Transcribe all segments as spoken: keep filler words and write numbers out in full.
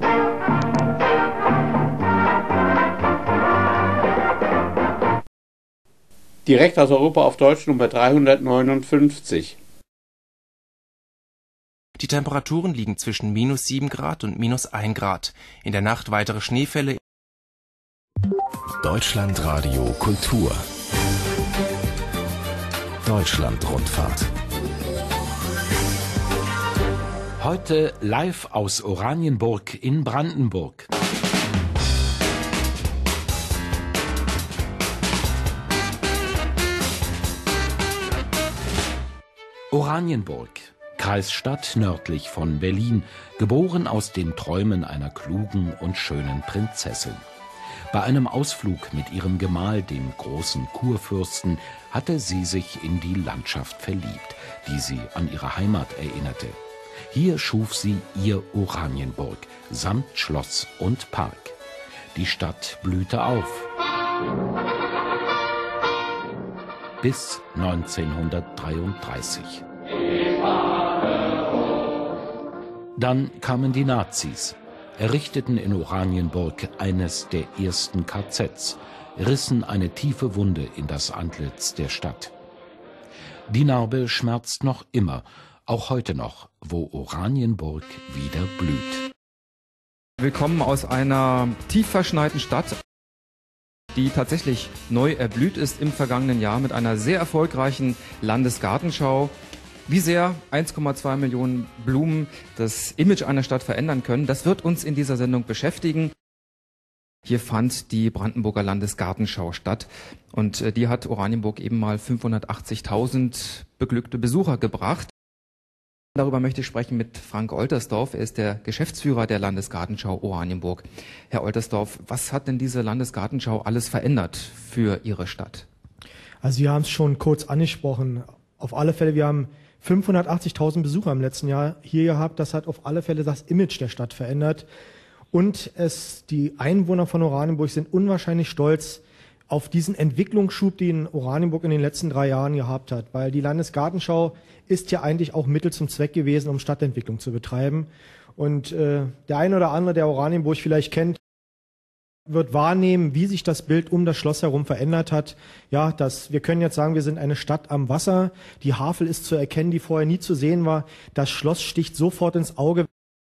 Direkt aus Europa auf Deutsch Nummer dreihundertneunundfünfzig. Die Temperaturen liegen zwischen minus sieben Grad und minus ein Grad. In der Nacht weitere Schneefälle. Deutschlandradio Kultur. Deutschlandrundfahrt. Heute live aus Oranienburg in Brandenburg. Oranienburg, Kreisstadt nördlich von Berlin, geboren aus den Träumen einer klugen und schönen Prinzessin. Bei einem Ausflug mit ihrem Gemahl, dem großen Kurfürsten, hatte sie sich in die Landschaft verliebt, die sie an ihre Heimat erinnerte. Hier schuf sie ihr Oranienburg, samt Schloss und Park. Die Stadt blühte auf. Bis neunzehnhundertdreiunddreißig. Dann kamen die Nazis, errichteten in Oranienburg eines der ersten K Zs, rissen eine tiefe Wunde in das Antlitz der Stadt. Die Narbe schmerzt noch immer, auch heute noch, wo Oranienburg wieder blüht. Wir kommen aus einer tief verschneiten Stadt, die tatsächlich neu erblüht ist im vergangenen Jahr mit einer sehr erfolgreichen Landesgartenschau. Wie sehr eins Komma zwei Millionen Blumen das Image einer Stadt verändern können, das wird uns in dieser Sendung beschäftigen. Hier fand die Brandenburger Landesgartenschau statt und die hat Oranienburg eben mal fünfhundertachtzigtausend beglückte Besucher gebracht. Darüber möchte ich sprechen mit Frank Oltersdorf. Er ist der Geschäftsführer der Landesgartenschau Oranienburg. Herr Oltersdorf, was hat denn diese Landesgartenschau alles verändert für Ihre Stadt? Also Sie haben es schon kurz angesprochen. Auf alle Fälle, wir haben fünfhundertachtzigtausend Besucher im letzten Jahr hier gehabt. Das hat auf alle Fälle das Image der Stadt verändert. Und es, die Einwohner von Oranienburg sind unwahrscheinlich stolz auf diesen Entwicklungsschub, den Oranienburg in den letzten drei Jahren gehabt hat. Weil die Landesgartenschau ist ja eigentlich auch Mittel zum Zweck gewesen, um Stadtentwicklung zu betreiben. Und äh, der eine oder andere, der Oranienburg vielleicht kennt, wird wahrnehmen, wie sich das Bild um das Schloss herum verändert hat. Ja, das, wir können jetzt sagen, wir sind eine Stadt am Wasser. Die Havel ist zu erkennen, die vorher nie zu sehen war. Das Schloss sticht sofort ins Auge.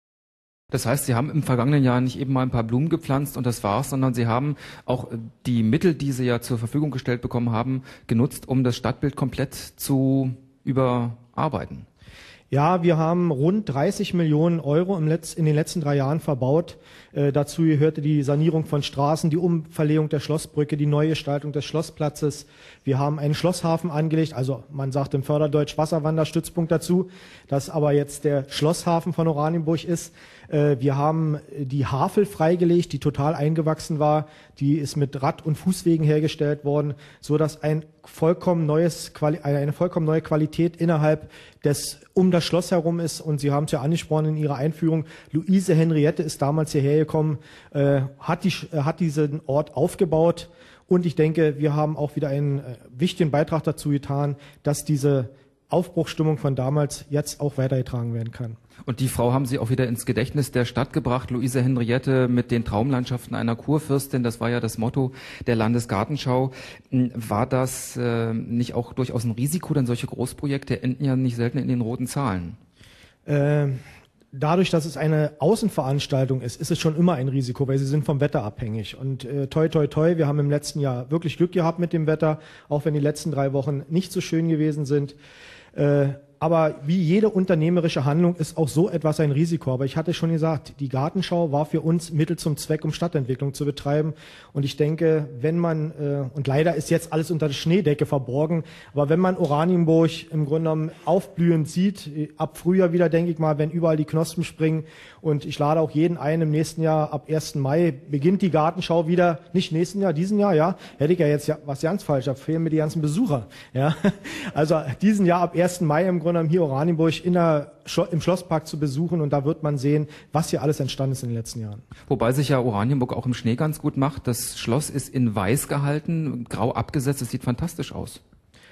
Das heißt, Sie haben im vergangenen Jahr nicht eben mal ein paar Blumen gepflanzt und das war's, sondern Sie haben auch die Mittel, die Sie ja zur Verfügung gestellt bekommen haben, genutzt, um das Stadtbild komplett zu überarbeiten. Ja, wir haben rund dreißig Millionen Euro im Letz-, in den letzten drei Jahren verbaut. Äh, dazu gehörte die Sanierung von Straßen, die Umverlegung der Schlossbrücke, die Neugestaltung des Schlossplatzes. Wir haben einen Schlosshafen angelegt, also man sagt im Förderdeutsch Wasserwanderstützpunkt dazu, das aber jetzt der Schlosshafen von Oranienburg ist. Äh, wir haben die Havel freigelegt, die total eingewachsen war. Die ist mit Rad- und Fußwegen hergestellt worden, so dass ein vollkommen neues, eine vollkommen neue Qualität innerhalb des, um das Schloss herum ist. Und Sie haben es ja angesprochen in Ihrer Einführung. Luise Henriette ist damals hierher gekommen, äh, hat, die, hat diesen Ort aufgebaut. Und ich denke, wir haben auch wieder einen äh, wichtigen Beitrag dazu getan, dass diese Aufbruchsstimmung von damals jetzt auch weitergetragen werden kann. Und die Frau haben Sie auch wieder ins Gedächtnis der Stadt gebracht, Luise Henriette mit den Traumlandschaften einer Kurfürstin, das war ja das Motto der Landesgartenschau. War das äh, nicht auch durchaus ein Risiko, denn solche Großprojekte enden ja nicht selten in den roten Zahlen? Äh, dadurch, dass es eine Außenveranstaltung ist, ist es schon immer ein Risiko, weil sie sind vom Wetter abhängig. Und äh, toi, toi, toi, wir haben im letzten Jahr wirklich Glück gehabt mit dem Wetter, auch wenn die letzten drei Wochen nicht so schön gewesen sind. Äh, Aber wie jede unternehmerische Handlung ist auch so etwas ein Risiko. Aber ich hatte schon gesagt, die Gartenschau war für uns Mittel zum Zweck, um Stadtentwicklung zu betreiben. Und ich denke, wenn man, äh, und leider ist jetzt alles unter der Schneedecke verborgen, aber wenn man Oranienburg im Grunde genommen aufblühend sieht, ab Frühjahr wieder, denke ich mal, wenn überall die Knospen springen, und ich lade auch jeden ein, im nächsten Jahr, ab ersten Mai, beginnt die Gartenschau wieder, nicht nächsten Jahr, diesen Jahr, ja, hätte ich ja jetzt ja was ganz falsch, da fehlen mir die ganzen Besucher, ja. Also diesen Jahr ab ersten Mai im Grunde genommen hier Oranienburg in der, im Schlosspark zu besuchen, und da wird man sehen, was hier alles entstanden ist in den letzten Jahren. Wobei sich ja Oranienburg auch im Schnee ganz gut macht. Das Schloss ist in weiß gehalten, grau abgesetzt, es sieht fantastisch aus.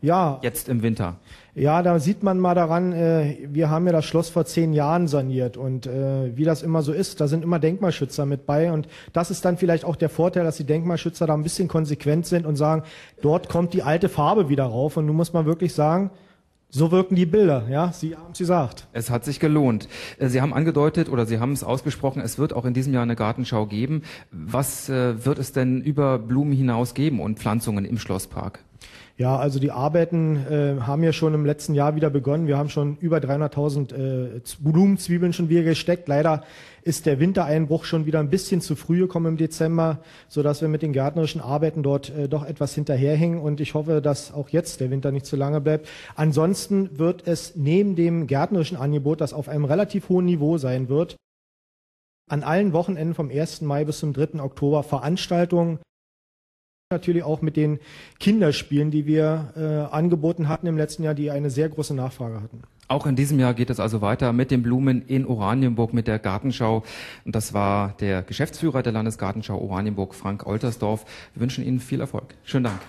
Ja. Jetzt im Winter. Ja, da sieht man mal daran, äh, wir haben ja das Schloss vor zehn Jahren saniert und äh, wie das immer so ist, da sind immer Denkmalschützer mit bei und das ist dann vielleicht auch der Vorteil, dass die Denkmalschützer da ein bisschen konsequent sind und sagen, dort kommt die alte Farbe wieder rauf und nun muss man wirklich sagen, so wirken die Bilder, ja, Sie haben es gesagt. Es hat sich gelohnt. Sie haben angedeutet oder Sie haben es ausgesprochen, es wird auch in diesem Jahr eine Gartenschau geben. Was äh, wird es denn über Blumen hinaus geben und Pflanzungen im Schlosspark? Ja, also die Arbeiten äh, haben ja schon im letzten Jahr wieder begonnen. Wir haben schon über dreihunderttausend äh, Blumenzwiebeln schon wieder gesteckt. Leider ist der Wintereinbruch schon wieder ein bisschen zu früh gekommen im Dezember, sodass wir mit den gärtnerischen Arbeiten dort äh, doch etwas hinterherhängen. Und ich hoffe, dass auch jetzt der Winter nicht zu lange bleibt. Ansonsten wird es neben dem gärtnerischen Angebot, das auf einem relativ hohen Niveau sein wird, an allen Wochenenden vom ersten Mai bis zum dritten Oktober Veranstaltungen, natürlich auch mit den Kinderspielen, die wir äh, angeboten hatten im letzten Jahr, die eine sehr große Nachfrage hatten. Auch in diesem Jahr geht es also weiter mit den Blumen in Oranienburg, mit der Gartenschau. Und das war der Geschäftsführer der Landesgartenschau Oranienburg, Frank Oltersdorf. Wir wünschen Ihnen viel Erfolg. Schönen Dank.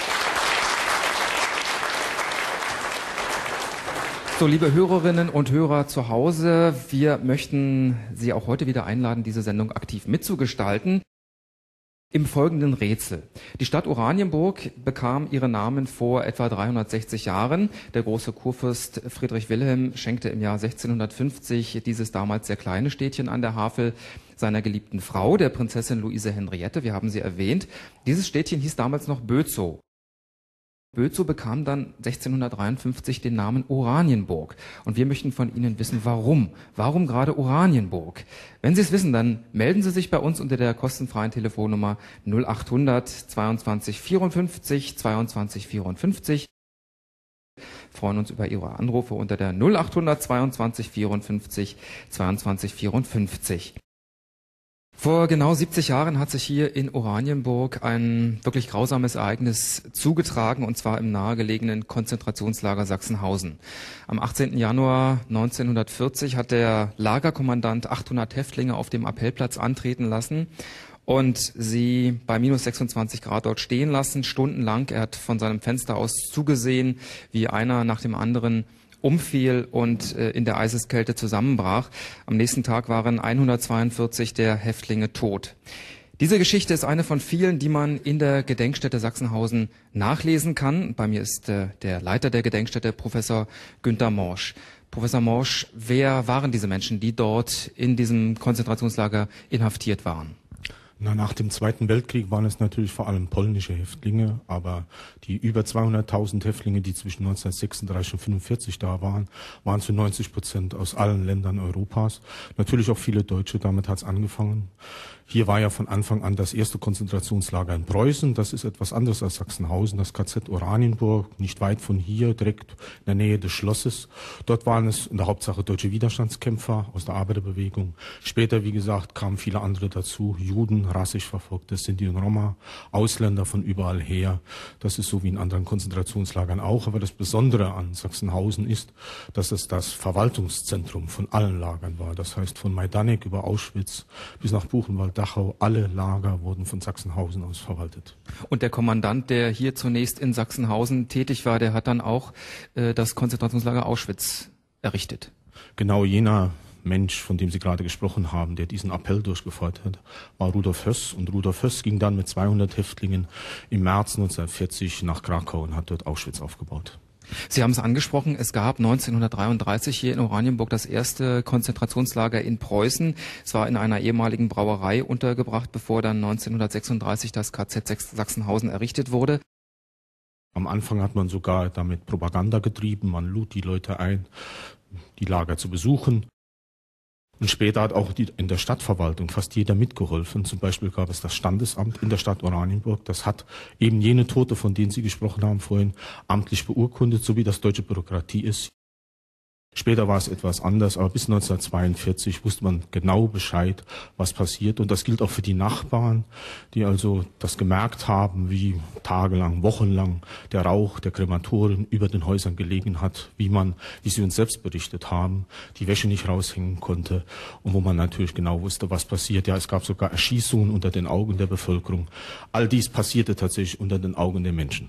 So, liebe Hörerinnen und Hörer zu Hause, wir möchten Sie auch heute wieder einladen, diese Sendung aktiv mitzugestalten. Im folgenden Rätsel. Die Stadt Oranienburg bekam ihren Namen vor etwa dreihundertsechzig Jahren. Der große Kurfürst Friedrich Wilhelm schenkte im Jahr sechzehnhundertfünfzig dieses damals sehr kleine Städtchen an der Havel seiner geliebten Frau, der Prinzessin Luise Henriette. Wir haben sie erwähnt. Dieses Städtchen hieß damals noch Bözow. Bözow bekam dann sechzehnhundertdreiundfünfzig den Namen Oranienburg. Und wir möchten von Ihnen wissen, warum. Warum gerade Oranienburg? Wenn Sie es wissen, dann melden Sie sich bei uns unter der kostenfreien Telefonnummer null achthundert zweiundzwanzig vierundfünfzig zweiundzwanzig vierundfünfzig. Wir freuen uns über Ihre Anrufe unter der null achthundert zweiundzwanzig vierundfünfzig zweiundzwanzig vierundfünfzig. Vor genau siebzig Jahren hat sich hier in Oranienburg ein wirklich grausames Ereignis zugetragen, und zwar im nahegelegenen Konzentrationslager Sachsenhausen. Am achtzehnten Januar neunzehnhundertvierzig hat der Lagerkommandant achthundert Häftlinge auf dem Appellplatz antreten lassen und sie bei minus sechsundzwanzig Grad dort stehen lassen, stundenlang. Er hat von seinem Fenster aus zugesehen, wie einer nach dem anderen umfiel und äh, in der Eiseskälte zusammenbrach. Am nächsten Tag waren hundertzweiundvierzig der Häftlinge tot. Diese Geschichte ist eine von vielen, die man in der Gedenkstätte Sachsenhausen nachlesen kann. Bei mir ist äh, der Leiter der Gedenkstätte, Professor Günter Morsch. Professor Morsch, wer waren diese Menschen, die dort in diesem Konzentrationslager inhaftiert waren? Na, nach dem Zweiten Weltkrieg waren es natürlich vor allem polnische Häftlinge, aber die über zweihunderttausend Häftlinge, die zwischen neunzehnhundertsechsunddreißig und fünfundvierzig da waren, waren zu neunzig Prozent aus allen Ländern Europas. Natürlich auch viele Deutsche, damit hat es angefangen. Hier war ja von Anfang an das erste Konzentrationslager in Preußen. Das ist etwas anderes als Sachsenhausen, das K Z Oranienburg, nicht weit von hier, direkt in der Nähe des Schlosses. Dort waren es in der Hauptsache deutsche Widerstandskämpfer aus der Arbeiterbewegung. Später, wie gesagt, kamen viele andere dazu, Juden, rassisch Verfolgte, Sinti und Roma, Ausländer von überall her. Das ist so wie in anderen Konzentrationslagern auch. Aber das Besondere an Sachsenhausen ist, dass es das Verwaltungszentrum von allen Lagern war. Das heißt, von Majdanek über Auschwitz bis nach Buchenwald, Dachau, alle Lager wurden von Sachsenhausen aus verwaltet. Und der Kommandant, der hier zunächst in Sachsenhausen tätig war, der hat dann auch äh, das Konzentrationslager Auschwitz errichtet. Genau, jener Mensch, von dem Sie gerade gesprochen haben, der diesen Appell durchgeführt hat, war Rudolf Höss. Und Rudolf Höss ging dann mit zweihundert Häftlingen im März neunzehnhundertvierzig nach Krakau und hat dort Auschwitz aufgebaut. Sie haben es angesprochen, es gab neunzehnhundertdreiunddreißig hier in Oranienburg das erste Konzentrationslager in Preußen. Es war in einer ehemaligen Brauerei untergebracht, bevor dann neunzehnhundertsechsunddreißig das K Z Sachsenhausen errichtet wurde. Am Anfang hat man sogar damit Propaganda getrieben, man lud die Leute ein, die Lager zu besuchen. Und später hat auch die, in der Stadtverwaltung fast jeder mitgeholfen. Zum Beispiel gab es das Standesamt in der Stadt Oranienburg. Das hat eben jene Tote, von denen Sie gesprochen haben vorhin, amtlich beurkundet, so wie das deutsche Bürokratie ist. Später war es etwas anders, aber bis neunzehnhundertzweiundvierzig wusste man genau Bescheid, was passiert. Und das gilt auch für die Nachbarn, die also das gemerkt haben, wie tagelang, wochenlang der Rauch der Krematorien über den Häusern gelegen hat, wie man, wie sie uns selbst berichtet haben, die Wäsche nicht raushängen konnte und wo man natürlich genau wusste, was passiert. Ja, es gab sogar Erschießungen unter den Augen der Bevölkerung. All dies passierte tatsächlich unter den Augen der Menschen.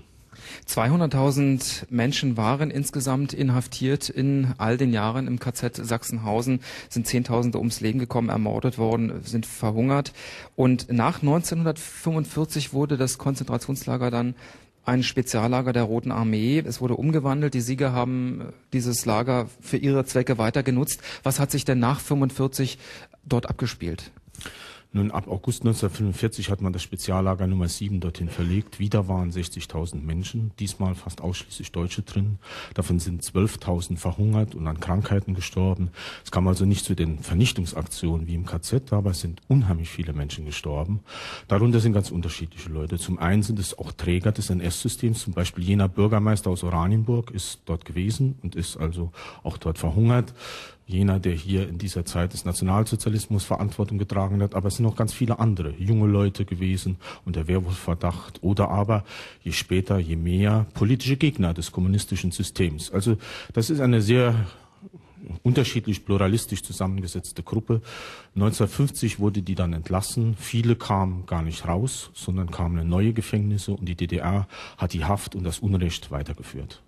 zweihunderttausend Menschen waren insgesamt inhaftiert in all den Jahren im K Z Sachsenhausen, sind Zehntausende ums Leben gekommen, ermordet worden, sind verhungert. Und nach neunzehnhundertfünfundvierzig wurde das Konzentrationslager dann ein Speziallager der Roten Armee. Es wurde umgewandelt. Die Sieger haben dieses Lager für ihre Zwecke weiter genutzt. Was hat sich denn nach fünfundvierzig dort abgespielt? Nun, ab August neunzehnhundertfünfundvierzig hat man das Speziallager Nummer sieben dorthin verlegt. Wieder waren sechzigtausend Menschen, diesmal fast ausschließlich Deutsche drin. Davon sind zwölftausend verhungert und an Krankheiten gestorben. Es kam also nicht zu den Vernichtungsaktionen wie im K Z, aber es sind unheimlich viele Menschen gestorben. Darunter sind ganz unterschiedliche Leute. Zum einen sind es auch Träger des N S-Systems, zum Beispiel jener Bürgermeister aus Oranienburg ist dort gewesen und ist also auch dort verhungert. Jener, der hier in dieser Zeit des Nationalsozialismus Verantwortung getragen hat, aber es sind noch ganz viele andere, junge Leute gewesen unter Wehrwolfverdacht oder aber, je später, je mehr, politische Gegner des kommunistischen Systems. Also das ist eine sehr unterschiedlich pluralistisch zusammengesetzte Gruppe. neunzehnhundertfünfzig wurde die dann entlassen. Viele kamen gar nicht raus, sondern kamen in neue Gefängnisse und die D D R hat die Haft und das Unrecht weitergeführt.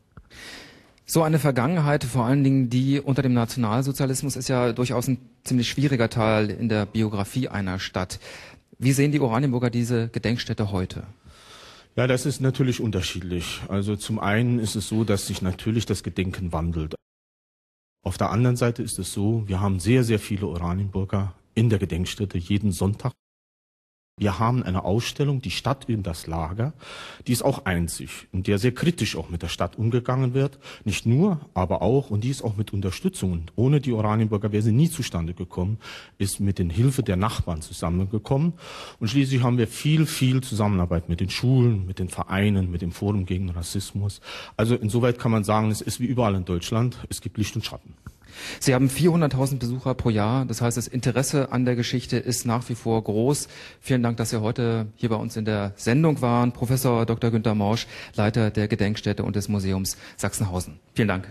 So eine Vergangenheit, vor allen Dingen die unter dem Nationalsozialismus, ist ja durchaus ein ziemlich schwieriger Teil in der Biografie einer Stadt. Wie sehen die Oranienburger diese Gedenkstätte heute? Ja, das ist natürlich unterschiedlich. Also zum einen ist es so, dass sich natürlich das Gedenken wandelt. Auf der anderen Seite ist es so, wir haben sehr, sehr viele Oranienburger in der Gedenkstätte jeden Sonntag. Wir haben eine Ausstellung, die Stadt in das Lager, die ist auch einzig, in der sehr kritisch auch mit der Stadt umgegangen wird. Nicht nur, aber auch, und die ist auch mit Unterstützung. Und ohne die Oranienburger wäre sie nie zustande gekommen, ist mit den Hilfe der Nachbarn zusammengekommen. Und schließlich haben wir viel, viel Zusammenarbeit mit den Schulen, mit den Vereinen, mit dem Forum gegen Rassismus. Also insoweit kann man sagen, es ist wie überall in Deutschland, es gibt Licht und Schatten. Sie haben vierhunderttausend Besucher pro Jahr. Das heißt, das Interesse an der Geschichte ist nach wie vor groß. Vielen Dank, dass Sie heute hier bei uns in der Sendung waren. Professor Doktor Günter Morsch, Leiter der Gedenkstätte und des Museums Sachsenhausen. Vielen Dank.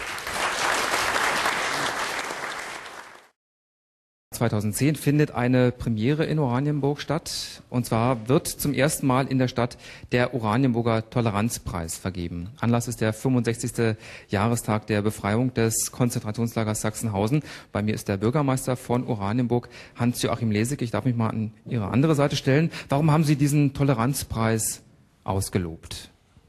zweitausendzehn findet eine Premiere in Oranienburg statt. Und zwar wird zum ersten Mal in der Stadt der Oranienburger Toleranzpreis vergeben. Anlass ist der fünfundsechzigste Jahrestag der Befreiung des Konzentrationslagers Sachsenhausen. Bei mir ist der Bürgermeister von Oranienburg, Hans-Joachim Lesig. Ich darf mich mal an Ihre andere Seite stellen. Warum haben Sie diesen Toleranzpreis ausgelobt?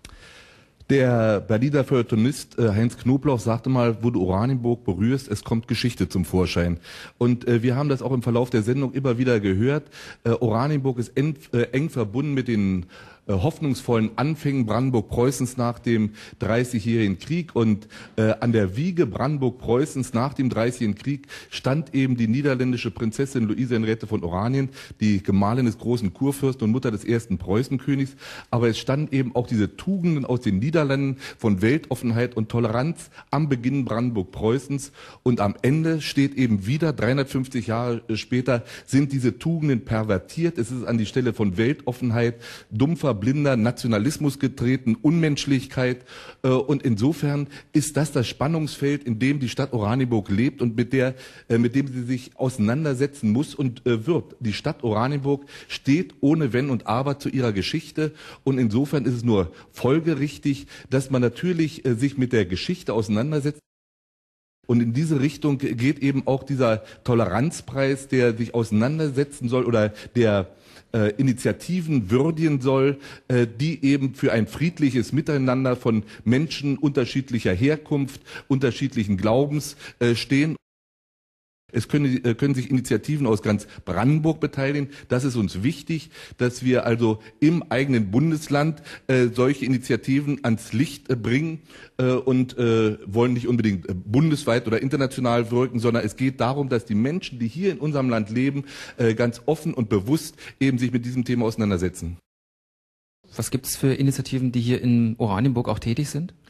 Der Berliner Feuilletonist äh, Heinz Knoblauch sagte mal, wo du Oranienburg berührst, es kommt Geschichte zum Vorschein. Und äh, wir haben das auch im Verlauf der Sendung immer wieder gehört. Äh, Oranienburg ist eng, äh, eng verbunden mit den äh, hoffnungsvollen Anfängen Brandenburg-Preußens nach dem Dreißigjährigen Krieg. Und äh, an der Wiege Brandenburg-Preußens nach dem Dreißigjährigen Krieg stand eben die niederländische Prinzessin Luise Henriette von Oranien, die Gemahlin des großen Kurfürsten und Mutter des ersten Preußenkönigs. Aber es standen eben auch diese Tugenden aus den Niederlanden von Weltoffenheit und Toleranz am Beginn Brandenburg-Preußens. Und am Ende steht eben wieder, dreihundertfünfzig Jahre später, sind diese Tugenden pervertiert. Es ist an die Stelle von Weltoffenheit, dumpfer, blinder Nationalismus getreten, Unmenschlichkeit. Und insofern ist das das Spannungsfeld, in dem die Stadt Oranienburg lebt und mit der, mit dem sie sich auseinandersetzen muss und wird. Die Stadt Oranienburg steht ohne Wenn und Aber zu ihrer Geschichte. Und insofern ist es nur folgerichtig, dass man natürlich äh, sich mit der Geschichte auseinandersetzt. Und in diese Richtung geht eben auch dieser Toleranzpreis, der sich auseinandersetzen soll oder der äh, Initiativen würdigen soll, äh, die eben für ein friedliches Miteinander von Menschen unterschiedlicher Herkunft, unterschiedlichen Glaubens äh, stehen. Es können, können sich Initiativen aus ganz Brandenburg beteiligen. Das ist uns wichtig, dass wir also im eigenen Bundesland äh, solche Initiativen ans Licht äh, bringen äh, und äh, wollen nicht unbedingt äh, bundesweit oder international wirken, sondern es geht darum, dass die Menschen, die hier in unserem Land leben, äh, ganz offen und bewusst eben sich mit diesem Thema auseinandersetzen. Was gibt es für Initiativen, die hier in Oranienburg auch tätig sind?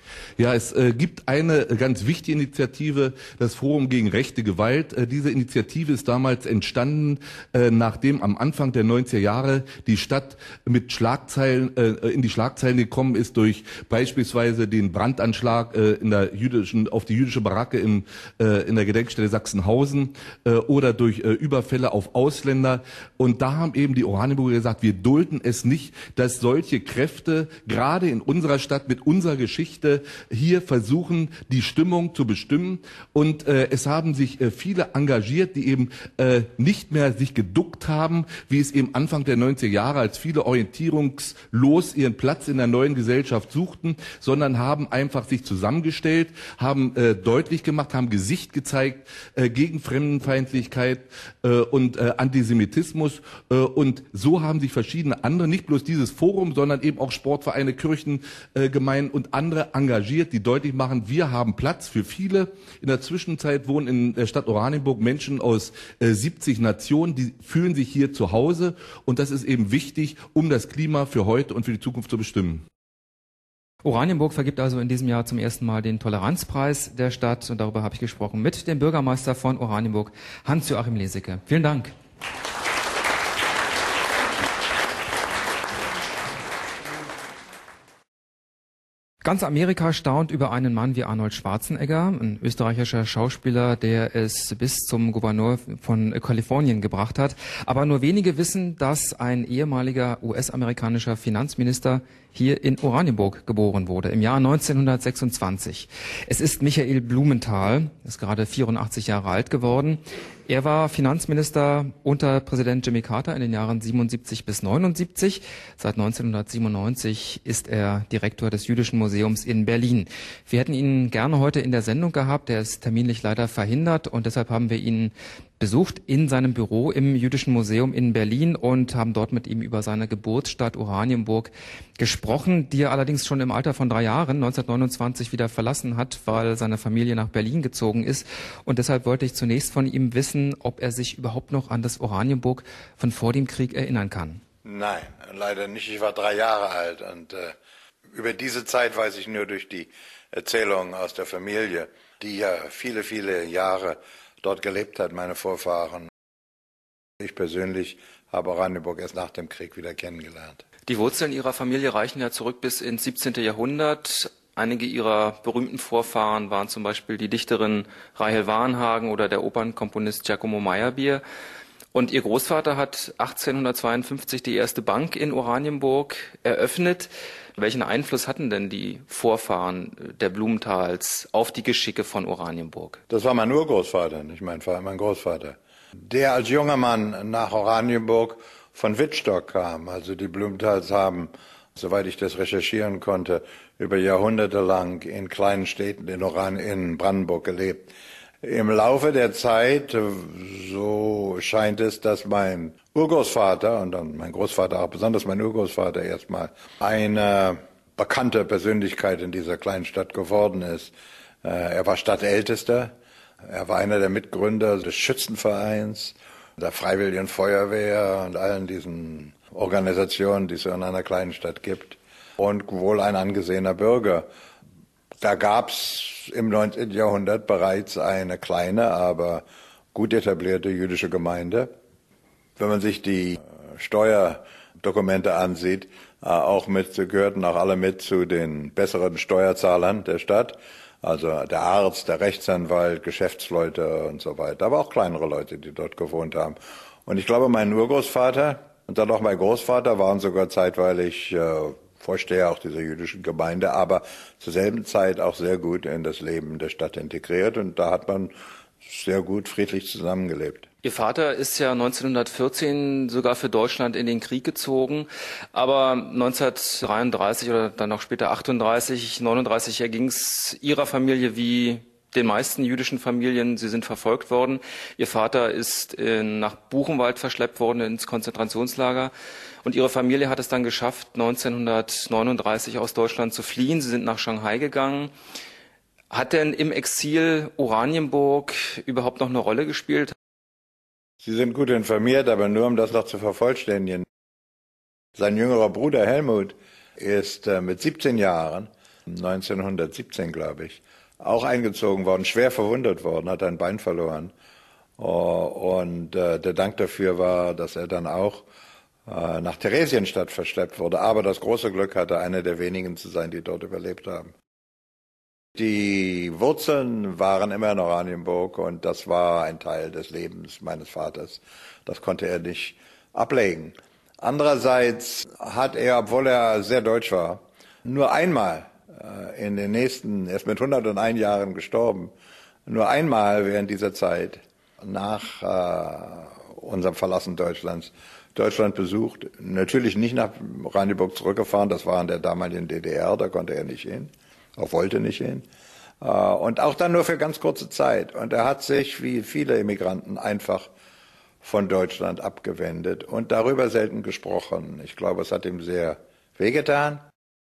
Ja, es äh, gibt eine ganz wichtige Initiative, das Forum gegen rechte Gewalt. Äh, diese Initiative ist damals entstanden, äh, nachdem am Anfang der neunziger Jahre die Stadt mit Schlagzeilen äh, in die Schlagzeilen gekommen ist durch beispielsweise den Brandanschlag äh, in der jüdischen auf die jüdische Baracke im, äh, in der Gedenkstätte Sachsenhausen äh, oder durch äh, Überfälle auf Ausländer. Und da haben eben die Oranienburger gesagt, wir dulden es nicht, dass solche Kräfte gerade in unserer Stadt mit unserer Geschichte hier versuchen, die Stimmung zu bestimmen. Und äh, es haben sich äh, viele engagiert, die eben äh, nicht mehr sich geduckt haben, wie es eben Anfang der neunziger Jahre, als viele orientierungslos ihren Platz in der neuen Gesellschaft suchten, sondern haben einfach sich zusammengestellt, haben äh, deutlich gemacht, haben Gesicht gezeigt äh, gegen Fremdenfeindlichkeit äh, und äh, Antisemitismus. Äh, und so haben sich verschiedene andere, nicht bloß dieses Forum, sondern eben auch Sportvereine, Kirchengemeinden äh, und andere engagiert, die deutlich machen, wir haben Platz für viele. In der Zwischenzeit wohnen in der Stadt Oranienburg Menschen aus äh, siebzig Nationen, die fühlen sich hier zu Hause. Und das ist eben wichtig, um das Klima für heute und für die Zukunft zu bestimmen. Oranienburg vergibt also in diesem Jahr zum ersten Mal den Toleranzpreis der Stadt. Und darüber habe ich gesprochen mit dem Bürgermeister von Oranienburg, Hans-Joachim Leseke. Vielen Dank. Ganz Amerika staunt über einen Mann wie Arnold Schwarzenegger, ein österreichischer Schauspieler, der es bis zum Gouverneur von Kalifornien gebracht hat. Aber nur wenige wissen, dass ein ehemaliger U S-amerikanischer Finanzminister hier in Oranienburg geboren wurde, im Jahr neunzehnhundertsechsundzwanzig. Es ist Michael Blumenthal, ist gerade vierundachtzig Jahre alt geworden. Er war Finanzminister unter Präsident Jimmy Carter in den Jahren siebenundsiebzig bis neunundsiebzig. Seit neunzehnhundertsiebenundneunzig ist er Direktor des Jüdischen Museums in Berlin. Wir hätten ihn gerne heute in der Sendung gehabt. Er ist terminlich leider verhindert und deshalb haben wir ihn besucht in seinem Büro im Jüdischen Museum in Berlin und haben dort mit ihm über seine Geburtsstadt Oranienburg gesprochen, die er allerdings schon im Alter von drei Jahren, neunzehnhundertneunundzwanzig, wieder verlassen hat, weil seine Familie nach Berlin gezogen ist. Und deshalb wollte ich zunächst von ihm wissen, ob er sich überhaupt noch an das Oranienburg von vor dem Krieg erinnern kann. Nein, leider nicht. Ich war drei Jahre alt und äh, über diese Zeit weiß ich nur durch die Erzählungen aus der Familie, die ja viele, viele Jahre dort gelebt hat, meine Vorfahren. Ich persönlich habe Oranienburg erst nach dem Krieg wieder kennengelernt. Die Wurzeln Ihrer Familie reichen ja zurück bis ins siebzehnten Jahrhundert. Einige Ihrer berühmten Vorfahren waren zum Beispiel die Dichterin Rahel Varnhagen oder der Opernkomponist Giacomo Meyerbeer. Und Ihr Großvater hat achtzehnhundertzweiundfünfzig die erste Bank in Oranienburg eröffnet. Welchen Einfluss hatten denn die Vorfahren der Blumenthals auf die Geschicke von Oranienburg? Das war mein Urgroßvater, nicht mein Vater, mein Großvater. Der als junger Mann nach Oranienburg von Wittstock kam. Also die Blumenthals haben, soweit ich das recherchieren konnte, über Jahrhunderte lang in kleinen Städten in, Oran in Brandenburg gelebt. Im Laufe der Zeit, so scheint es, dass mein Urgroßvater und dann mein Großvater auch, besonders mein Urgroßvater erstmal, eine bekannte Persönlichkeit in dieser kleinen Stadt geworden ist. Er war Stadtältester, er war einer der Mitgründer des Schützenvereins, der Freiwilligen Feuerwehr und allen diesen Organisationen, die es in einer kleinen Stadt gibt, und wohl ein angesehener Bürger. Da gab es im neunzehnten Jahrhundert bereits eine kleine, aber gut etablierte jüdische Gemeinde. Wenn man sich die Steuerdokumente ansieht, auch mit, gehörten auch alle mit zu den besseren Steuerzahlern der Stadt. Also der Arzt, der Rechtsanwalt, Geschäftsleute und so weiter, aber auch kleinere Leute, die dort gewohnt haben. Und ich glaube, mein Urgroßvater und dann auch mein Großvater waren sogar zeitweilig äh, Vorsteher auch dieser jüdischen Gemeinde, aber zur selben Zeit auch sehr gut in das Leben der Stadt integriert und da hat man sehr gut friedlich zusammengelebt. Ihr Vater ist ja neunzehnhundertvierzehn sogar für Deutschland in den Krieg gezogen, aber neunzehnhundertdreiunddreißig oder dann auch später achtunddreißig, neununddreißig erging es Ihrer Familie wie den meisten jüdischen Familien. Sie sind verfolgt worden. Ihr Vater ist in, nach Buchenwald verschleppt worden ins Konzentrationslager und Ihre Familie hat es dann geschafft, neunzehnhundertneununddreißig aus Deutschland zu fliehen. Sie sind nach Shanghai gegangen. Hat denn im Exil Oranienburg überhaupt noch eine Rolle gespielt? Sie sind gut informiert, aber nur um das noch zu vervollständigen. Sein jüngerer Bruder Helmut ist äh, mit siebzehn Jahren neunzehnhundertsiebzehn, glaube ich, auch eingezogen worden, schwer verwundet worden, hat ein Bein verloren. Und äh, der Dank dafür war, dass er dann auch äh, nach Theresienstadt verschleppt wurde, aber das große Glück hatte, einer der wenigen zu sein, die dort überlebt haben. Die Wurzeln waren immer in Oranienburg und das war ein Teil des Lebens meines Vaters. Das konnte er nicht ablegen. Andererseits hat er, obwohl er sehr deutsch war, nur einmal äh, in den nächsten, er ist mit hunderteins Jahren gestorben, nur einmal während dieser Zeit nach äh, unserem Verlassen Deutschlands Deutschland besucht. Natürlich nicht nach Oranienburg zurückgefahren, das war in der damaligen D D R, da konnte er nicht hin. Auch wollte nicht hin. Und auch dann nur für ganz kurze Zeit. Und er hat sich, wie viele Immigranten, einfach von Deutschland abgewendet und darüber selten gesprochen. Ich glaube, es hat ihm sehr wehgetan.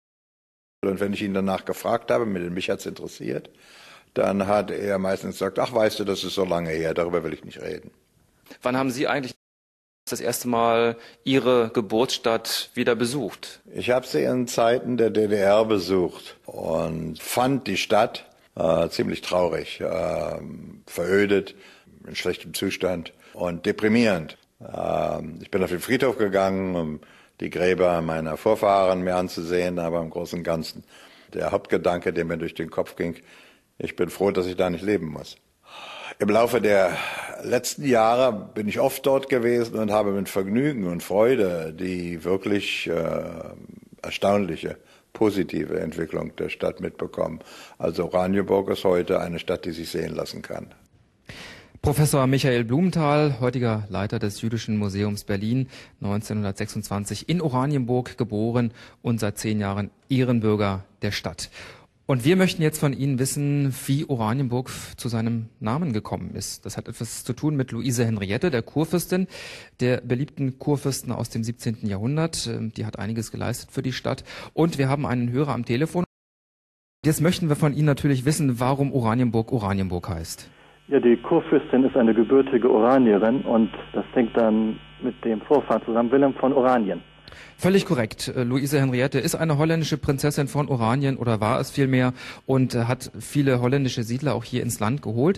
Und wenn ich ihn danach gefragt habe, mich hat es interessiert, dann hat er meistens gesagt, ach weißt du, das ist so lange her, darüber will ich nicht reden. Wann haben Sie eigentlich das erste Mal Ihre Geburtsstadt wieder besucht? Ich habe sie in Zeiten der D D R besucht und fand die Stadt äh, ziemlich traurig, äh, verödet, in schlechtem Zustand und deprimierend. Äh, ich bin auf den Friedhof gegangen, um die Gräber meiner Vorfahren mir anzusehen, aber im Großen und Ganzen der Hauptgedanke, der mir durch den Kopf ging, ich bin froh, dass ich da nicht leben muss. Im Laufe der letzten Jahre bin ich oft dort gewesen und habe mit Vergnügen und Freude die wirklich äh, erstaunliche, positive Entwicklung der Stadt mitbekommen. Also Oranienburg ist heute eine Stadt, die sich sehen lassen kann. Professor Michael Blumenthal, heutiger Leiter des Jüdischen Museums Berlin, neunzehnhundertsechsundzwanzig in Oranienburg geboren und seit zehn Jahren Ehrenbürger der Stadt. Und wir möchten jetzt von Ihnen wissen, wie Oranienburg zu seinem Namen gekommen ist. Das hat etwas zu tun mit Luise Henriette, der Kurfürstin, der beliebten Kurfürsten aus dem siebzehnten Jahrhundert. Die hat einiges geleistet für die Stadt. Und wir haben einen Hörer am Telefon. Jetzt möchten wir von Ihnen natürlich wissen, warum Oranienburg Oranienburg heißt. Ja, die Kurfürstin ist eine gebürtige Oranierin und das hängt dann mit dem Vorfahren zusammen, Wilhelm von Oranien. Völlig korrekt. Luise Henriette ist eine holländische Prinzessin von Oranien oder war es vielmehr und hat viele holländische Siedler auch hier ins Land geholt.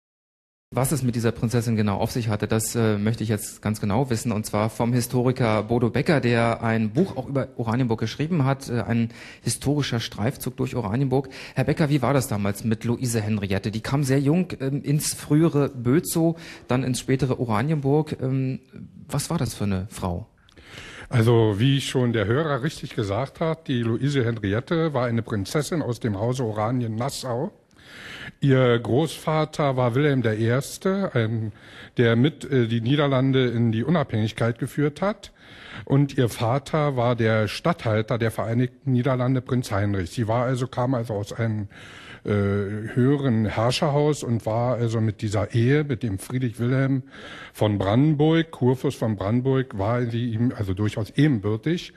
Was es mit dieser Prinzessin genau auf sich hatte, das äh, möchte ich jetzt ganz genau wissen, und zwar vom Historiker Bodo Becker, der ein Buch auch über Oranienburg geschrieben hat, äh, ein historischer Streifzug durch Oranienburg. Herr Becker, wie war das damals mit Luise Henriette? Die kam sehr jung ähm, ins frühere Bözow, dann ins spätere Oranienburg. Ähm, was war das für eine Frau? Also wie schon der Hörer richtig gesagt hat, die Luise Henriette war eine Prinzessin aus dem Hause Oranien-Nassau. Ihr Großvater war Wilhelm der Erste, ein, der mit äh, die Niederlande in die Unabhängigkeit geführt hat. Und ihr Vater war der Statthalter der Vereinigten Niederlande, Prinz Heinrich. Sie war also, kam also aus einem äh, höheren Herrscherhaus und war also mit dieser Ehe, mit dem Friedrich Wilhelm von Brandenburg, Kurfürst von Brandenburg, war sie ihm also durchaus ebenbürtig.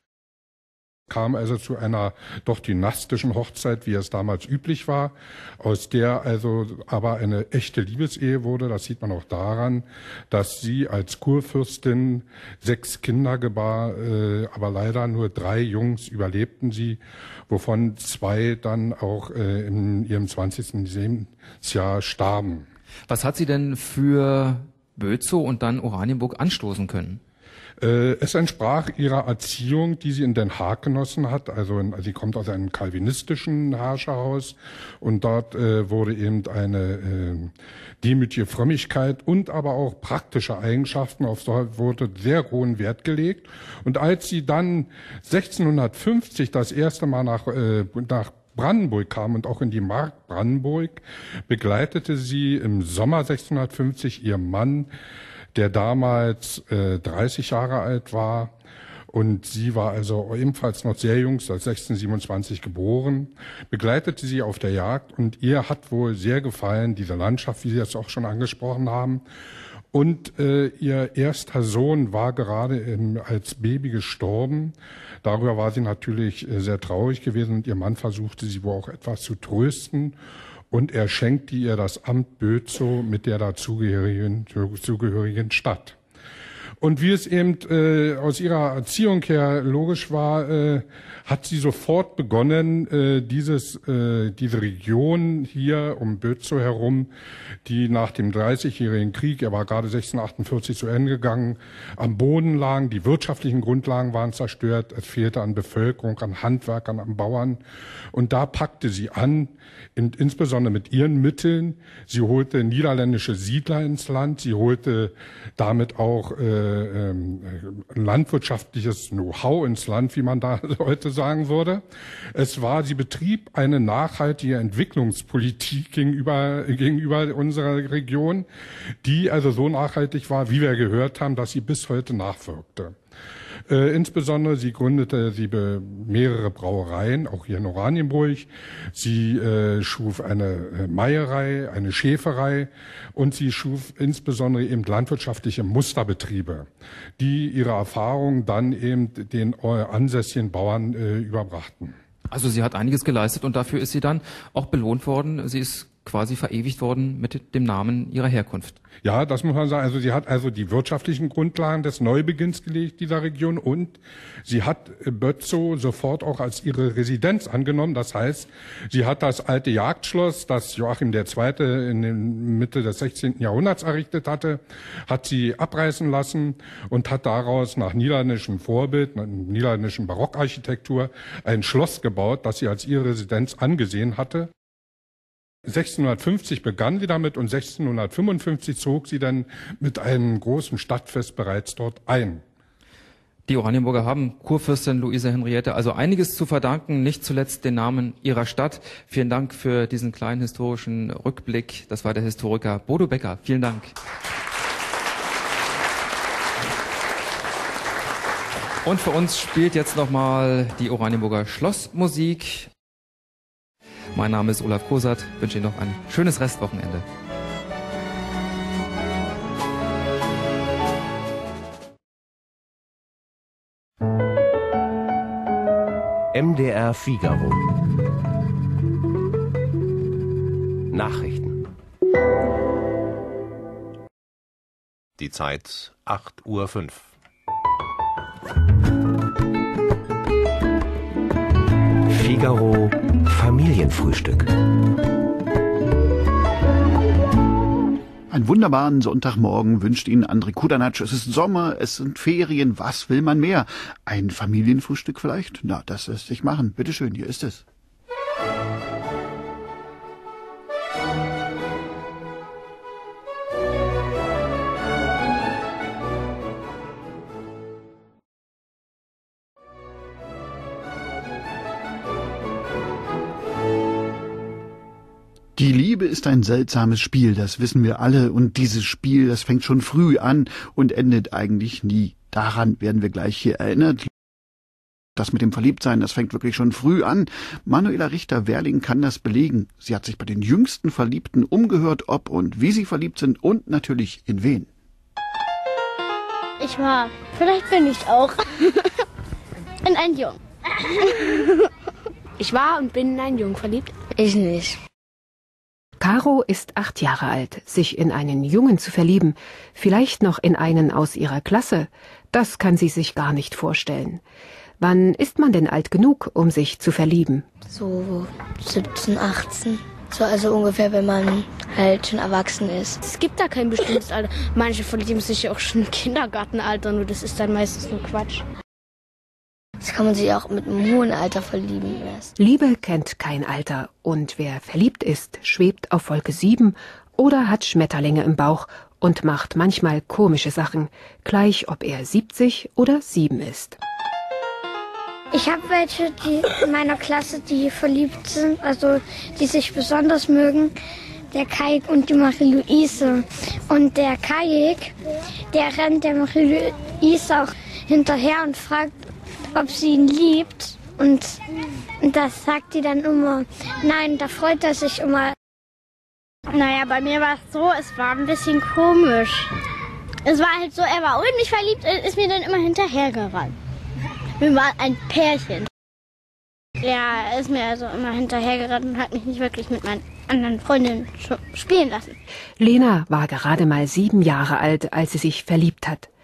Kam also zu einer doch dynastischen Hochzeit, wie es damals üblich war, aus der also aber eine echte Liebesehe wurde. Das sieht man auch daran, dass sie als Kurfürstin sechs Kinder gebar, äh, aber leider nur drei Jungs überlebten sie, wovon zwei dann auch äh, in ihrem zwanzigsten Lebensjahr starben. Was hat sie denn für Bözow und dann Oranienburg anstoßen können? Es entsprach ihrer Erziehung, die sie in Den Haag genossen hat. Also, in, also sie kommt aus einem calvinistischen Herrscherhaus und dort äh, wurde eben eine äh, demütige Frömmigkeit und aber auch praktische Eigenschaften, auf so wurde sehr hohen Wert gelegt. Und als sie dann sechzehnhundertfünfzig das erste Mal nach, äh, nach Brandenburg kam und auch in die Mark Brandenburg, begleitete sie im Sommer sechzehnhundertfünfzig ihr Mann, der damals äh, dreißig Jahre alt war, und sie war also ebenfalls noch sehr jung, seit sechzehnhundertsiebenundzwanzig geboren, begleitete sie auf der Jagd, und ihr hat wohl sehr gefallen diese Landschaft, wie Sie es auch schon angesprochen haben. Und äh, ihr erster Sohn war gerade im, als Baby gestorben. Darüber war sie natürlich äh, sehr traurig gewesen, und ihr Mann versuchte sie wohl auch etwas zu trösten. Und er schenkte ihr das Amt Bözow mit der dazugehörigen, dazugehörigen Stadt. Und wie es eben äh, aus ihrer Erziehung her logisch war, äh, hat sie sofort begonnen, äh, dieses, äh, diese Region hier um Bötzow herum, die nach dem dreißigjährigen Krieg, er war gerade sechzehnhundertachtundvierzig zu Ende gegangen, am Boden lagen, die wirtschaftlichen Grundlagen waren zerstört, es fehlte an Bevölkerung, an Handwerkern, an Bauern. Und da packte sie an, in, insbesondere mit ihren Mitteln. Sie holte niederländische Siedler ins Land, sie holte damit auch äh, äh, landwirtschaftliches Know-how ins Land, wie man da heute sagen würde. Es war, sie betrieb eine nachhaltige Entwicklungspolitik gegenüber, gegenüber unserer Region, die also so nachhaltig war, wie wir gehört haben, dass sie bis heute nachwirkte. Äh, insbesondere sie gründete sie be mehrere Brauereien, auch hier in Oranienburg. Sie äh, schuf eine äh, Meierei, eine Schäferei und sie schuf insbesondere eben landwirtschaftliche Musterbetriebe, die ihre Erfahrungen dann eben den äh, ansässigen Bauern äh, überbrachten. Also sie hat einiges geleistet und dafür ist sie dann auch belohnt worden. Sie ist quasi verewigt worden mit dem Namen ihrer Herkunft. Ja, das muss man sagen. Also sie hat also die wirtschaftlichen Grundlagen des Neubeginns gelegt, dieser Region, und sie hat Bötzow sofort auch als ihre Residenz angenommen. Das heißt, sie hat das alte Jagdschloss, das Joachim der Zweite in der Mitte des sechzehnten Jahrhunderts errichtet hatte, hat sie abreißen lassen und hat daraus nach niederländischem Vorbild, nach niederländischen Barockarchitektur, ein Schloss gebaut, das sie als ihre Residenz angesehen hatte. sechzehnhundertfünfzig begann sie damit und sechzehnhundertfünfundfünfzig zog sie dann mit einem großen Stadtfest bereits dort ein. Die Oranienburger haben Kurfürstin Luise Henriette also einiges zu verdanken, nicht zuletzt den Namen ihrer Stadt. Vielen Dank für diesen kleinen historischen Rückblick. Das war der Historiker Bodo Becker. Vielen Dank. Und für uns spielt jetzt nochmal die Oranienburger Schlossmusik. Mein Name ist Olaf Kosat, wünsche Ihnen noch ein schönes Restwochenende. M D R Figaro. Nachrichten. Die Zeit acht Uhr fünf. Figaro Familienfrühstück. Einen wunderbaren Sonntagmorgen wünscht Ihnen André Kudanatsch. Es ist Sommer, es sind Ferien, was will man mehr? Ein Familienfrühstück vielleicht? Na, das lässt sich machen. Bitte schön, hier ist es. Die Liebe ist ein seltsames Spiel, das wissen wir alle. Und dieses Spiel, das fängt schon früh an und endet eigentlich nie. Daran werden wir gleich hier erinnert. Das mit dem Verliebtsein, das fängt wirklich schon früh an. Manuela Richter-Werling kann das belegen. Sie hat sich bei den jüngsten Verliebten umgehört, ob und wie sie verliebt sind und natürlich in wen. Ich war, vielleicht bin ich auch, in einen Jungen. Ich war und bin in einen Jungen verliebt. Ich nicht. Caro ist acht Jahre alt. Sich in einen Jungen zu verlieben, vielleicht noch in einen aus ihrer Klasse, das kann sie sich gar nicht vorstellen. Wann ist man denn alt genug, um sich zu verlieben? So siebzehn, achtzehn. So, also ungefähr, wenn man halt schon erwachsen ist. Es gibt da kein bestimmtes Alter. Manche verlieben sich ja auch schon im Kindergartenalter, nur das ist dann meistens nur Quatsch. Das kann man sich auch mit einem hohen Alter verlieben erst. Liebe kennt kein Alter und wer verliebt ist, schwebt auf Wolke sieben oder hat Schmetterlinge im Bauch und macht manchmal komische Sachen, gleich ob er siebzig oder sieben ist. Ich habe welche, die in meiner Klasse, die verliebt sind, also die sich besonders mögen. Der Kajik und die Marie-Louise. Und der Kajik, der rennt der Marie-Louise auch hinterher und fragt, ob sie ihn liebt. Und, und das sagt die dann immer. Nein, da freut er sich immer. Naja, bei mir war es so, es war ein bisschen komisch. Es war halt so, er war in mich verliebt, ist mir dann immer hinterhergerannt. Wir waren ein Pärchen. Er ist mir also immer hinterhergerannt und hat mich nicht wirklich mit meinen anderen Freundinnen spielen lassen. Lena war gerade mal sieben Jahre alt, als sie sich verliebt hat.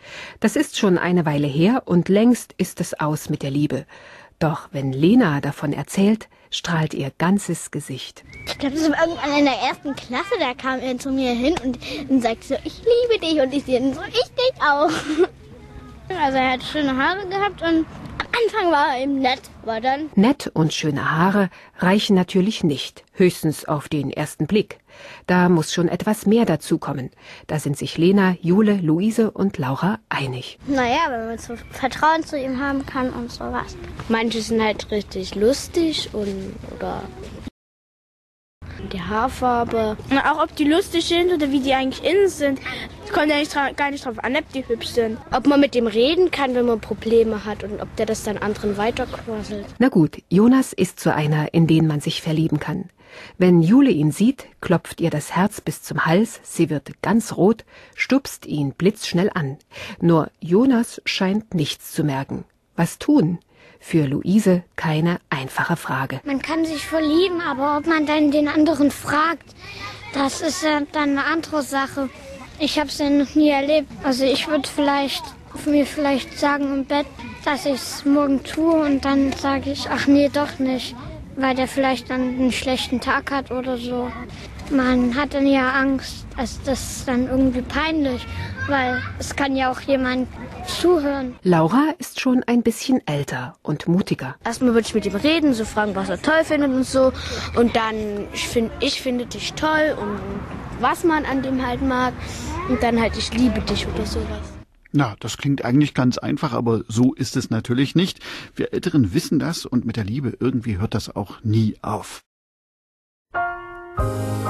Das ist schon eine Weile her und längst ist es aus mit der Liebe. Doch wenn Lena davon erzählt, strahlt ihr ganzes Gesicht. Ich glaube, das war irgendwann in der ersten Klasse, da kam er zu mir hin und, und sagte so, ich liebe dich. Und ich sehe so, ich dich auch. Also er hat schöne Haare gehabt und am Anfang war er eben nett, aber dann... Nett und schöne Haare reichen natürlich nicht, höchstens auf den ersten Blick. Da muss schon etwas mehr dazukommen. Da sind sich Lena, Jule, Luise und Laura einig. Naja, wenn man so Vertrauen zu ihm haben kann und sowas. Manche sind halt richtig lustig und oder die Haarfarbe. Und auch ob die lustig sind oder wie die eigentlich innen sind. Es kommt ja nicht gar nicht drauf an, ob die hübsch sind. Ob man mit dem reden kann, wenn man Probleme hat und ob der das dann anderen weiterquasselt. Na gut, Jonas ist so einer, in den man sich verlieben kann. Wenn Jule ihn sieht, klopft ihr das Herz bis zum Hals, sie wird ganz rot, stupst ihn blitzschnell an. Nur Jonas scheint nichts zu merken. Was tun? Für Luise keine einfache Frage. Man kann sich verlieben, aber ob man dann den anderen fragt, das ist ja dann eine andere Sache. Ich habe es ja noch nie erlebt. Also ich würde vielleicht mir vielleicht sagen im Bett, dass ich es morgen tue und dann sage ich, ach nee, doch nicht, weil der vielleicht dann einen schlechten Tag hat oder so. Man hat dann ja Angst, dass das ist dann irgendwie peinlich, weil es kann ja auch jemand zuhören. Laura ist schon ein bisschen älter und mutiger. Erstmal würde ich mit ihm reden, so fragen, was er toll findet und so. Und dann, ich finde ich finde dich toll und was man an dem halt mag. Und dann halt, ich liebe dich oder sowas. Na, das klingt eigentlich ganz einfach, aber so ist es natürlich nicht. Wir Älteren wissen das und mit der Liebe irgendwie hört das auch nie auf.